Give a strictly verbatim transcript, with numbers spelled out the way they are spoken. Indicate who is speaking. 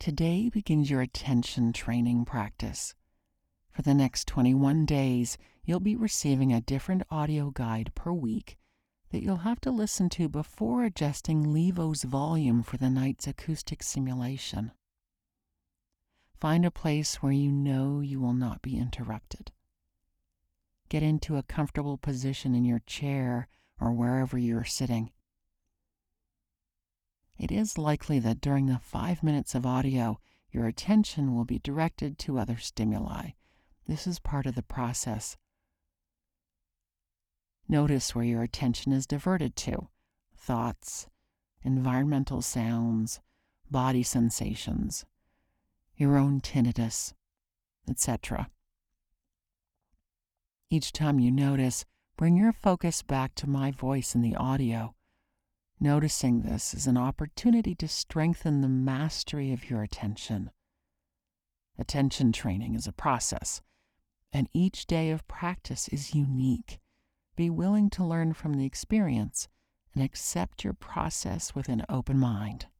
Speaker 1: Today begins your attention training practice. For the next twenty-one days, you'll be receiving a different audio guide per week that you'll have to listen to before adjusting Levo's volume for the night's acoustic simulation. Find a place where you know you will not be interrupted. Get into a comfortable position in your chair or wherever you are sitting. It is likely that during the five minutes of audio, your attention will be directed to other stimuli. This is part of the process. Notice where your attention is diverted to: thoughts, environmental sounds, body sensations, your own tinnitus, et cetera. Each time you notice, bring your focus back to my voice in the audio. Noticing this is an opportunity to strengthen the mastery of your attention. Attention training is a process, and each day of practice is unique. Be willing to learn from the experience and accept your process with an open mind.